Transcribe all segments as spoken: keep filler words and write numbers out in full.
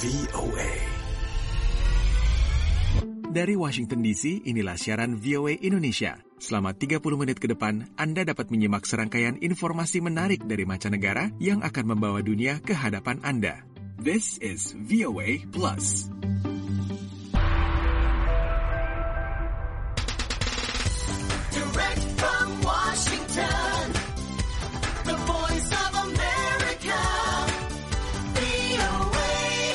V O A. Dari Washington D C, inilah siaran V O A Indonesia. Selama tiga puluh menit ke depan, Anda dapat menyimak serangkaian informasi menarik dari mancanegara yang akan membawa dunia ke hadapan Anda. This is V O A Plus. Direct from Washington, the voice of America, V O A.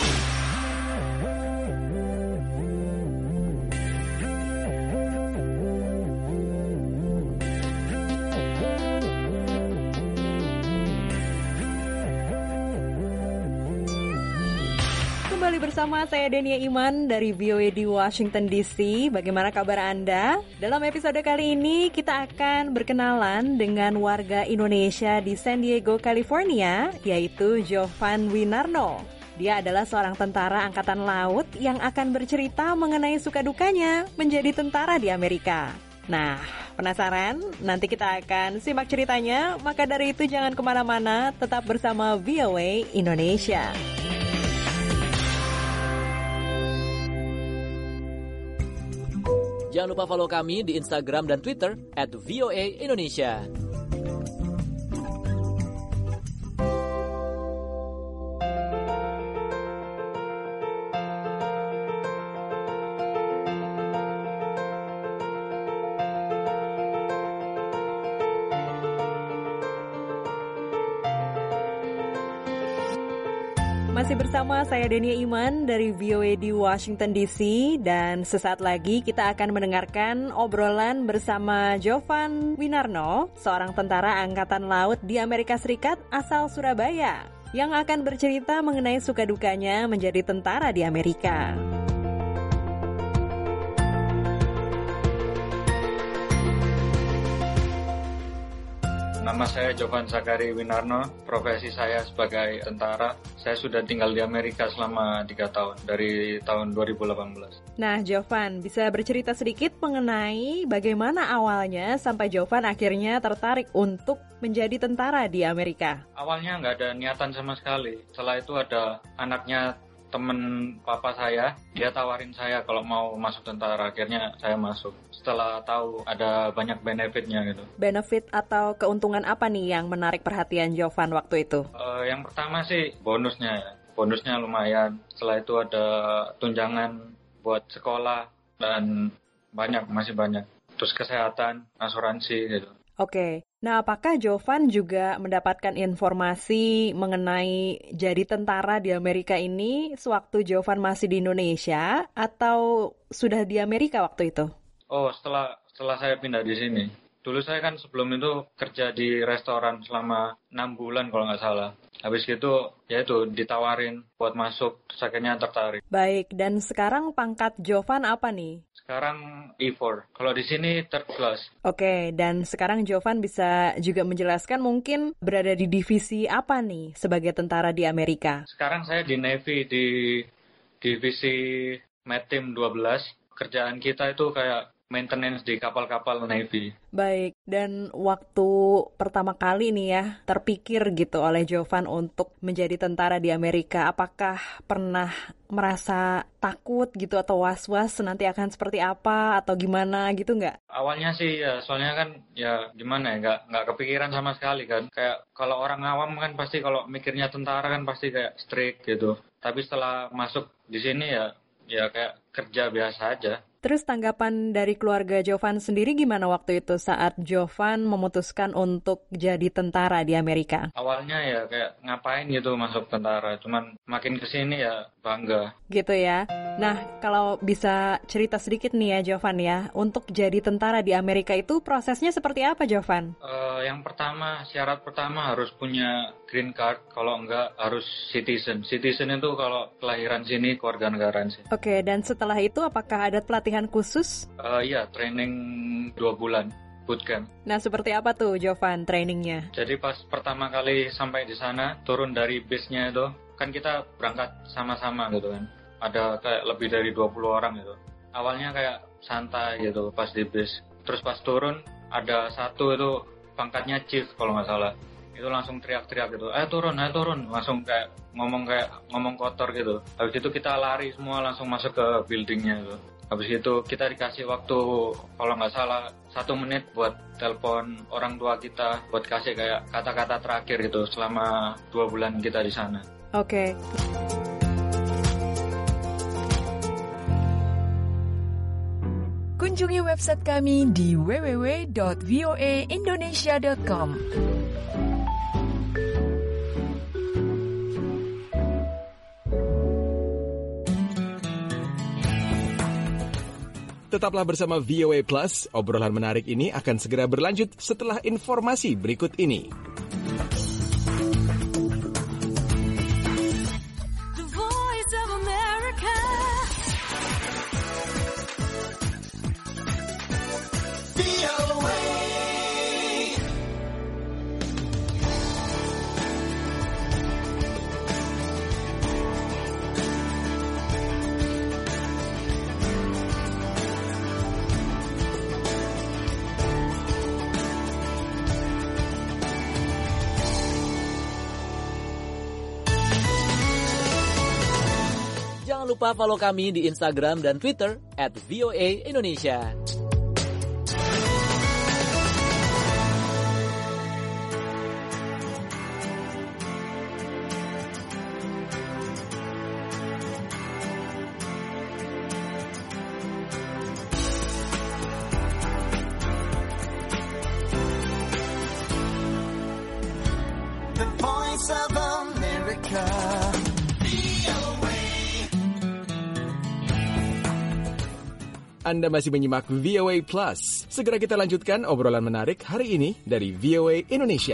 Kembali bersama saya Denia Iman dari V O A di Washington D C. Bagaimana kabar Anda? Dalam episode kali ini kita akan berkenalan dengan warga Indonesia di San Diego, California, yaitu Jovan Winarno. Dia adalah seorang tentara angkatan laut yang akan bercerita mengenai suka dukanya menjadi tentara di Amerika. Nah, penasaran? Nanti kita akan simak ceritanya. Maka dari itu jangan kemana-mana, tetap bersama V O A Indonesia. Jangan lupa follow kami di Instagram dan Twitter at V O A Indonesia. Masih bersama saya Denia Iman dari V O A di Washington D C, dan sesaat lagi kita akan mendengarkan obrolan bersama Jovan Winarno, seorang tentara angkatan laut di Amerika Serikat asal Surabaya, yang akan bercerita mengenai suka dukanya menjadi tentara di Amerika. Nama saya Jovan Sakari Winarno, profesi saya sebagai tentara. Saya sudah tinggal di Amerika selama tiga tahun, dari tahun dua ribu delapan belas. Nah, Jovan, bisa bercerita sedikit mengenai bagaimana awalnya sampai Jovan akhirnya tertarik untuk menjadi tentara di Amerika? Awalnya nggak ada niatan sama sekali. Setelah itu ada anaknya temen papa saya, dia tawarin saya kalau mau masuk tentara, akhirnya saya masuk. Setelah tahu ada banyak benefitnya gitu. Benefit atau keuntungan apa nih yang menarik perhatian Jovan waktu itu? Uh, yang pertama sih bonusnya ya, bonusnya lumayan. Setelah itu ada tunjangan buat sekolah dan banyak, masih banyak. Terus kesehatan, asuransi gitu. Oke, nah apakah Jovan juga mendapatkan informasi mengenai jadi tentara di Amerika ini sewaktu Jovan masih di Indonesia atau sudah di Amerika waktu itu? Oh, setelah setelah saya pindah di sini. Dulu saya kan sebelum itu kerja di restoran selama enam bulan kalau nggak salah. Habis gitu, ya itu ditawarin buat masuk, terus akhirnya tertarik. Baik, dan sekarang pangkat Jovan apa nih? Sekarang E empat. Kalau di sini third class. Oke, dan sekarang Jovan bisa juga menjelaskan mungkin berada di divisi apa nih sebagai tentara di Amerika? Sekarang saya di Navy, di divisi Maritime dua belas. Kerjaan kita itu kayak maintenance di kapal-kapal Navy. Baik, dan waktu pertama kali nih ya terpikir gitu oleh Jovan untuk menjadi tentara di Amerika, apakah pernah merasa takut gitu atau was-was nanti akan seperti apa atau gimana gitu nggak? Awalnya sih ya, soalnya kan ya gimana ya, nggak nggak kepikiran sama sekali kan. Kayak kalau orang awam kan pasti kalau mikirnya tentara kan pasti kayak strict gitu. Tapi setelah masuk di sini ya ya kayak kerja biasa aja. Terus tanggapan dari keluarga Jovan sendiri gimana waktu itu saat Jovan memutuskan untuk jadi tentara di Amerika? Awalnya ya kayak ngapain gitu masuk tentara, cuman makin kesini ya bangga. Gitu ya. Nah, kalau bisa cerita sedikit nih ya Jovan ya, untuk jadi tentara di Amerika itu prosesnya seperti apa Jovan? Uh, yang pertama, syarat pertama harus punya green card, kalau enggak harus citizen. Citizen itu kalau kelahiran sini, keluarga negaraan sih. Oke, dan setelah itu apakah ada pelatihan khusus? Uh, iya, training dua bulan. Bootcamp. Nah, seperti apa tuh Jovan trainingnya? Jadi pas pertama kali sampai di sana, turun dari base-nya itu, kan kita berangkat sama-sama gitu kan. Ada kayak lebih dari dua puluh orang gitu. Awalnya kayak santai gitu pas di base. Terus pas turun, ada satu itu pangkatnya chief kalau nggak salah. itu langsung teriak-teriak gitu, ayo turun, ayo turun, langsung kayak ngomong kayak ngomong kotor gitu. Habis itu kita lari semua langsung masuk ke buildingnya gitu. Habis itu kita dikasih waktu kalau nggak salah satu menit buat telepon orang tua kita buat kasih kayak kata-kata terakhir gitu selama dua bulan kita di sana. Oke. Kunjungi website kami di w w w dot v o a indonesia dot com. Tetaplah bersama V O A Plus, obrolan menarik ini akan segera berlanjut setelah informasi berikut ini. The voice of America. V O A. Jangan lupa follow kami di Instagram dan Twitter at V O A Indonesia. The voice of America. Anda masih menyimak V O A Plus. Segera kita lanjutkan obrolan menarik hari ini dari V O A Indonesia.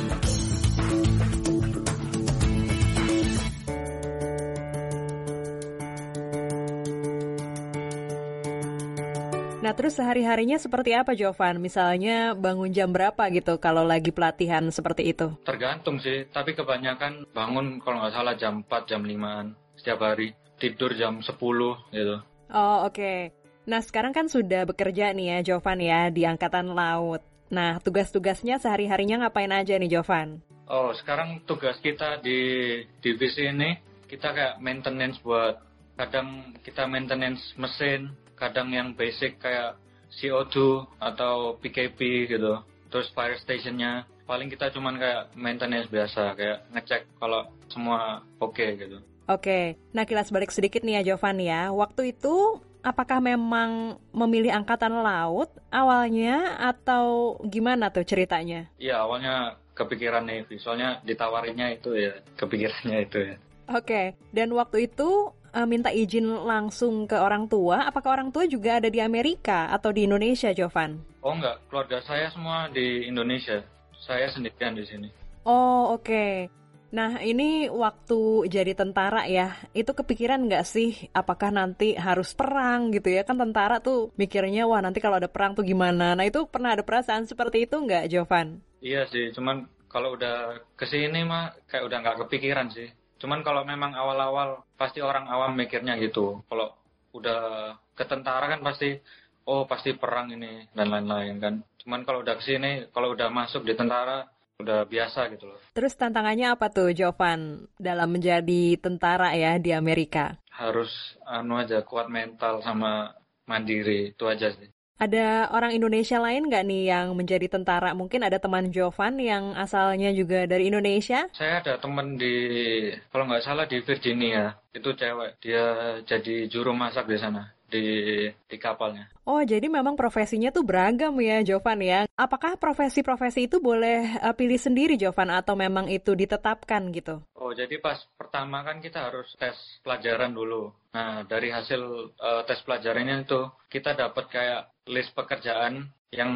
Nah, terus sehari-harinya seperti apa, Jovan? Misalnya bangun jam berapa gitu kalau lagi pelatihan seperti itu? Tergantung sih, tapi kebanyakan bangun kalau nggak salah jam empat, jam limaan setiap hari. Tidur jam sepuluh gitu. Oh, oke. Nah, sekarang kan sudah bekerja nih ya, Jovan ya, di Angkatan Laut. Nah, tugas-tugasnya sehari-harinya ngapain aja nih, Jovan? Oh, sekarang tugas kita di divisi ini, kita kayak maintenance buat, kadang kita maintenance mesin, kadang yang basic kayak C O dua atau P K P gitu. Terus fire stationnya, paling kita cuman kayak maintenance biasa, kayak ngecek kalau semua oke okay, gitu. Oke, nah kilas balik sedikit nih ya, Jovan ya. Waktu itu apakah memang memilih Angkatan Laut awalnya atau gimana tuh ceritanya? Iya, awalnya kepikiran Navy, soalnya ditawarinnya itu ya, kepikirannya itu ya. Oke, dan waktu itu uh, minta izin langsung ke orang tua. Apakah orang tua juga ada di Amerika atau di Indonesia, Jovan? Oh enggak, keluarga saya semua di Indonesia. Saya sendirian di sini. Oh, oke. Nah, ini waktu jadi tentara ya, itu kepikiran nggak sih apakah nanti harus perang gitu ya? Kan tentara tuh mikirnya, wah nanti kalau ada perang tuh gimana? Nah, itu pernah ada perasaan seperti itu nggak, Jovan? Iya sih, cuman kalau udah kesini mah kayak udah nggak kepikiran sih. Cuman kalau memang awal-awal pasti orang awam mikirnya gitu. Kalau udah ke tentara kan pasti, oh pasti perang ini dan lain-lain kan. Cuman kalau udah kesini, kalau udah masuk di tentara, udah biasa gitu loh. Terus tantangannya apa tuh, Jovan, dalam menjadi tentara ya di Amerika? Harus anu aja, kuat mental sama mandiri, itu aja sih. Ada orang Indonesia lain nggak nih yang menjadi tentara? Mungkin ada teman Jovan yang asalnya juga dari Indonesia? Saya ada temen di, kalau nggak salah di Virginia, itu cewek. Dia jadi juru masak di sana, di di kapalnya. Oh, jadi memang profesinya tuh beragam ya, Jovan ya. Apakah profesi-profesi itu boleh uh, pilih sendiri, Jovan, atau memang itu ditetapkan gitu? Oh, jadi pas pertama kan kita harus tes pelajaran dulu. Nah, dari hasil uh, tes pelajarannya itu, kita dapat kayak list pekerjaan yang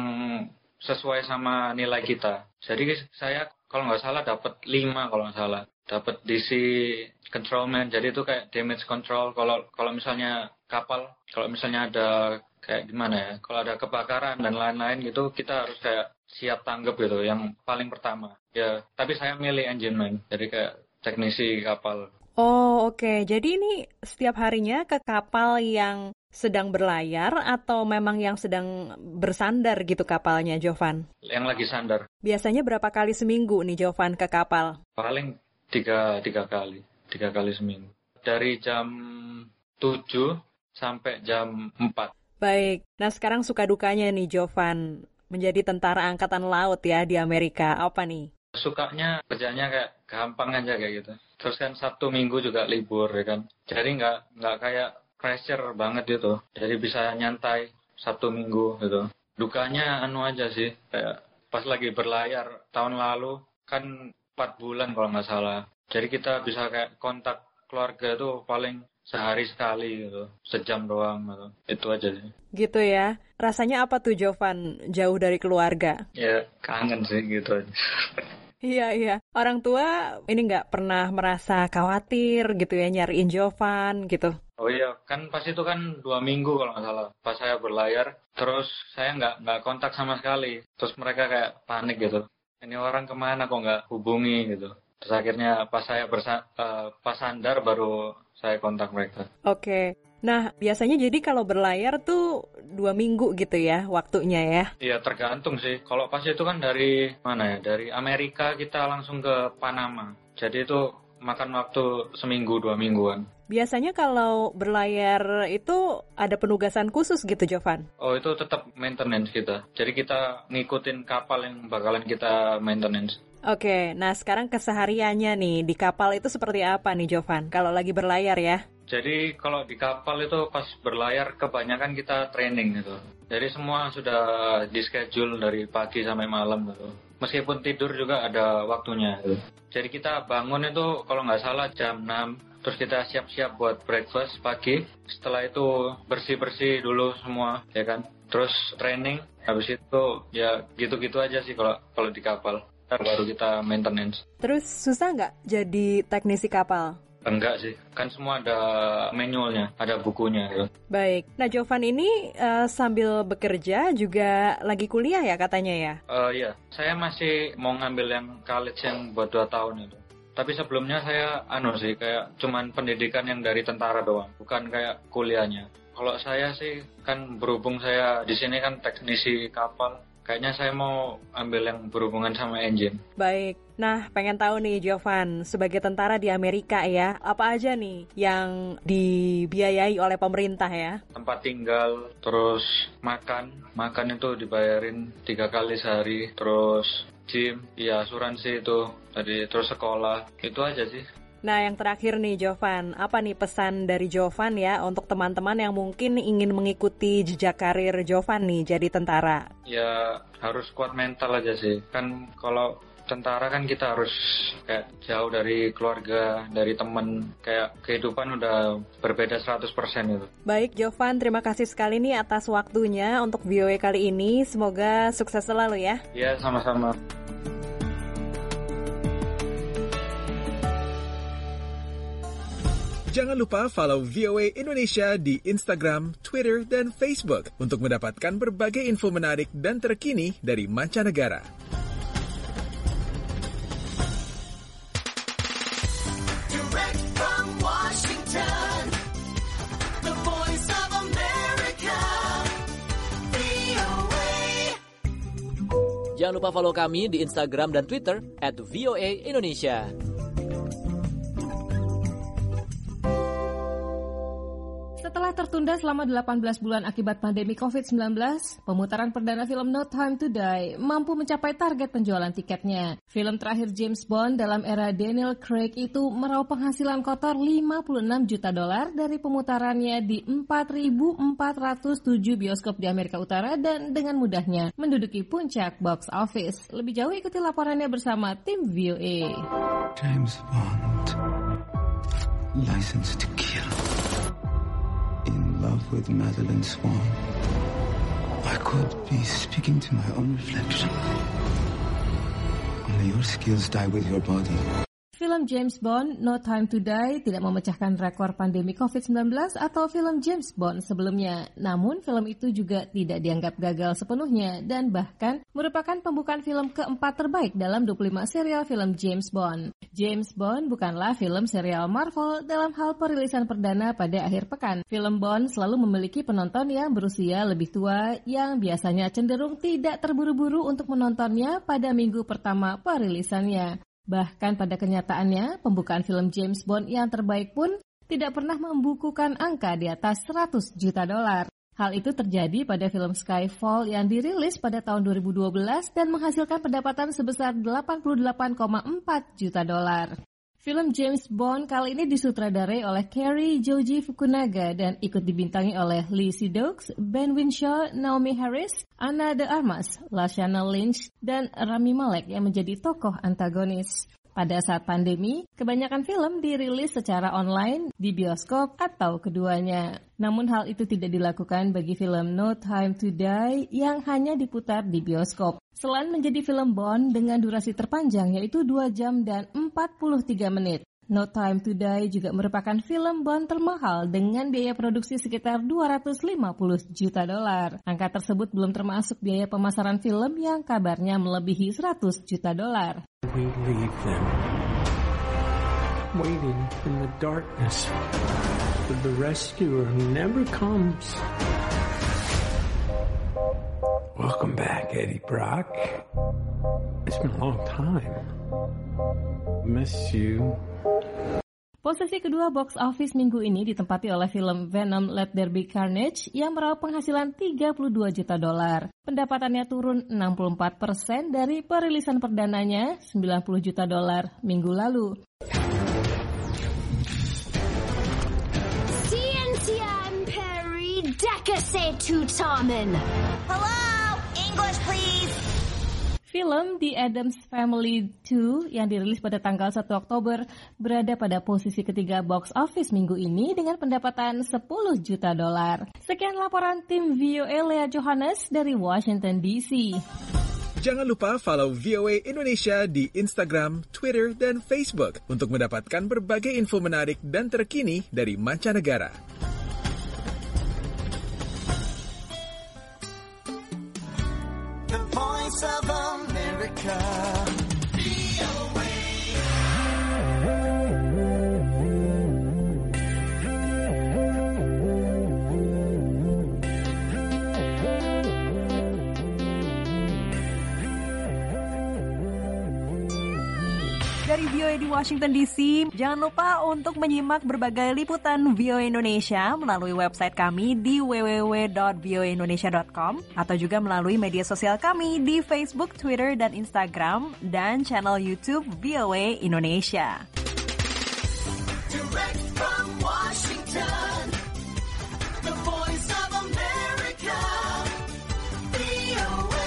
sesuai sama nilai kita. Jadi saya kalau nggak salah dapat lima kalau nggak salah. Dapat D C controlman, jadi itu kayak damage control. Kalau kalau misalnya kapal, kalau misalnya ada kayak gimana ya, kalau ada kebakaran dan lain-lain gitu, kita harus kayak siap tanggap gitu, yang paling pertama. Ya, tapi saya milih engineman, jadi kayak teknisi kapal. Oh, oke. Jadi ini setiap harinya ke kapal yang sedang berlayar atau memang yang sedang bersandar gitu kapalnya, Jovan? Yang lagi sandar. Biasanya berapa kali seminggu nih Jovan ke kapal? Paling tiga, tiga kali. Tiga kali seminggu. Dari jam tujuh sampai jam empat. Baik. Nah sekarang suka dukanya nih Jovan menjadi tentara angkatan laut ya di Amerika. Apa nih? Sukanya kerjanya kayak gampang aja kayak gitu. Terus kan Sabtu Minggu juga libur ya kan. Jadi nggak nggak kayak pressure banget gitu. Jadi bisa nyantai Sabtu Minggu gitu. Dukanya anu aja sih. Kayak pas lagi berlayar tahun lalu kan empat bulan kalau nggak salah. Jadi kita bisa kayak kontak keluarga tuh paling sehari sekali gitu. Sejam doang gitu. Itu aja sih. Gitu ya. Rasanya apa tuh Jovan jauh dari keluarga? Ya kangen sih gitu aja. Iya, iya. Orang tua ini nggak pernah merasa khawatir gitu ya nyariin Jovan gitu. Oh iya, kan pas itu kan dua minggu kalau nggak salah. Pas saya berlayar, terus saya nggak nggak kontak sama sekali. Terus mereka kayak panik gitu. Ini orang kemana kok nggak hubungi gitu. Terus akhirnya pas saya bersa- uh, pas sandar baru saya kontak mereka. Oke. Nah, biasanya jadi kalau berlayar tuh dua minggu gitu ya waktunya ya? Iya, tergantung sih. Kalau pas itu kan dari mana ya? Dari Amerika kita langsung ke Panama. Jadi itu makan waktu seminggu, dua mingguan. Biasanya kalau berlayar itu ada penugasan khusus gitu, Jovan? Oh, itu tetap maintenance kita. Jadi kita ngikutin kapal yang bakalan kita maintenance. Oke, nah sekarang kesehariannya nih di kapal itu seperti apa nih, Jovan? Kalau lagi berlayar ya? Jadi kalau di kapal itu pas berlayar kebanyakan kita training gitu. Jadi semua sudah di schedule dari pagi sampai malam gitu. Meskipun tidur juga ada waktunya gitu. Jadi kita bangun itu kalau nggak salah jam enam. Terus kita siap-siap buat breakfast pagi. Setelah itu bersih-bersih dulu semua, ya kan. Terus training. Habis itu ya gitu-gitu aja sih kalau kalau di kapal. Baru kita maintenance. Terus susah nggak jadi teknisi kapal? Enggak sih, kan semua ada manualnya, ada bukunya gitu. Baik, nah Jovan ini uh, sambil bekerja juga lagi kuliah ya katanya ya? Uh, iya, saya masih mau ngambil yang college yang buat dua tahun itu. Tapi sebelumnya saya anu sih, kayak cuman pendidikan yang dari tentara doang, bukan kayak kuliahnya. Kalau saya sih, kan berhubung saya di sini kan teknisi kapal, kayaknya saya mau ambil yang berhubungan sama engine. Baik. Nah, pengen tahu nih Jovan, sebagai tentara di Amerika ya, apa aja nih yang dibiayai oleh pemerintah ya? Tempat tinggal, terus makan. Makan itu dibayarin tiga kali sehari. Terus gym, ya asuransi itu. Tadi terus sekolah. Itu aja sih. Nah, yang terakhir nih Jovan, apa nih pesan dari Jovan ya untuk teman-teman yang mungkin ingin mengikuti jejak karir Jovan nih jadi tentara? Ya, harus kuat mental aja sih. Kan kalau tentara kan kita harus kayak jauh dari keluarga, dari teman, kayak kehidupan udah berbeda seratus persen itu. Baik Jovan, terima kasih sekali nih atas waktunya untuk V O A kali ini. Semoga sukses selalu ya. Ya, sama-sama. Jangan lupa follow V O A Indonesia di Instagram, Twitter, dan Facebook untuk mendapatkan berbagai info menarik dan terkini dari mancanegara. Direct from Washington, the voice of America, V O A. Jangan lupa follow kami di Instagram dan Twitter at V O A Indonesia. Setelah tertunda selama delapan belas bulan akibat pandemi covid sembilan belas, pemutaran perdana film No Time to Die mampu mencapai target penjualan tiketnya. Film terakhir James Bond dalam era Daniel Craig itu meraup penghasilan kotor lima puluh enam juta dolar dari pemutarannya di empat ribu empat ratus tujuh bioskop di Amerika Utara dan dengan mudahnya menduduki puncak box office. Lebih jauh ikuti laporannya bersama tim V O A. James Bond, License to Kill. In love with Madeleine Swan. I could be speaking to my own reflection. Only your skills die with your body. Film Film James Bond No Time to Die tidak memecahkan rekor pandemi covid sembilan belas atau film James Bond sebelumnya. Namun film itu juga tidak dianggap gagal sepenuhnya dan bahkan merupakan pembukaan film keempat terbaik dalam dua puluh lima serial film James Bond. James Bond bukanlah film serial Marvel dalam hal perilisan perdana pada akhir pekan. Film Bond selalu memiliki penonton yang berusia lebih tua yang biasanya cenderung tidak terburu-buru untuk menontonnya pada minggu pertama perilisannya. Bahkan pada kenyataannya, pembukaan film James Bond yang terbaik pun tidak pernah membukukan angka di atas seratus juta dolar. Hal itu terjadi pada film Skyfall yang dirilis pada tahun dua ribu dua belas dan menghasilkan pendapatan sebesar delapan puluh delapan koma empat juta dolar. Film James Bond kali ini disutradarai oleh Cary Joji Fukunaga dan ikut dibintangi oleh Lee Sedux, Ben Whishaw, Naomi Harris, Ana de Armas, Lashana Lynch, dan Rami Malek yang menjadi tokoh antagonis. Pada saat pandemi, kebanyakan film dirilis secara online, di bioskop, atau keduanya. Namun hal itu tidak dilakukan bagi film No Time to Die yang hanya diputar di bioskop. Selain menjadi film Bond dengan durasi terpanjang yaitu dua jam dan empat puluh tiga menit. No Time to Die juga merupakan film Bond termahal dengan biaya produksi sekitar dua ratus lima puluh juta dolar. Angka tersebut belum termasuk biaya pemasaran film yang kabarnya melebihi seratus juta dolar. We leave them waiting in the darkness for the rescuer who never comes. Welcome back, Eddie Brock. It's been a long time. Miss you. Posisi kedua box office minggu ini ditempati oleh film Venom Let There Be Carnage yang meraup penghasilan tiga puluh dua juta dolar. Pendapatannya turun enam puluh empat persen dari perilisan perdananya sembilan puluh juta dolar minggu lalu. Ciencian Perry Decase Tutamen. Hello, English please. Film The Addams Family dua yang dirilis pada tanggal satu Oktober berada pada posisi ketiga box office minggu ini dengan pendapatan sepuluh juta dolar. Sekian laporan tim V O A Lea Johannes dari Washington D C. Jangan lupa follow V O A Indonesia di Instagram, Twitter, dan Facebook untuk mendapatkan berbagai info menarik dan terkini dari mancanegara. The Voice of America. V O A. Dari V O A di Washington D C, jangan lupa untuk menyimak berbagai liputan V O A Indonesia melalui website kami di w w w dot v o a indonesia dot com atau juga melalui media sosial kami di Facebook, Twitter, dan Instagram, dan channel YouTube V O A Indonesia. Direct from Washington, the voice of America, V O A.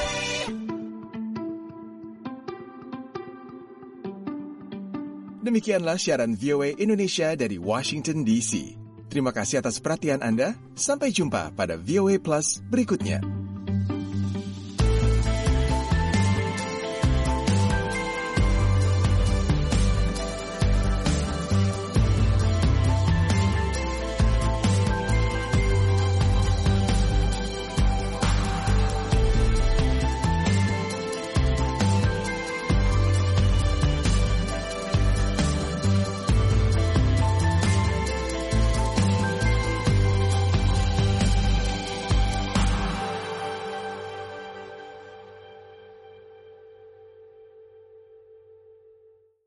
Demikianlah siaran V O A Indonesia dari Washington D C. Terima kasih atas perhatian Anda. Sampai jumpa pada V O A Plus berikutnya.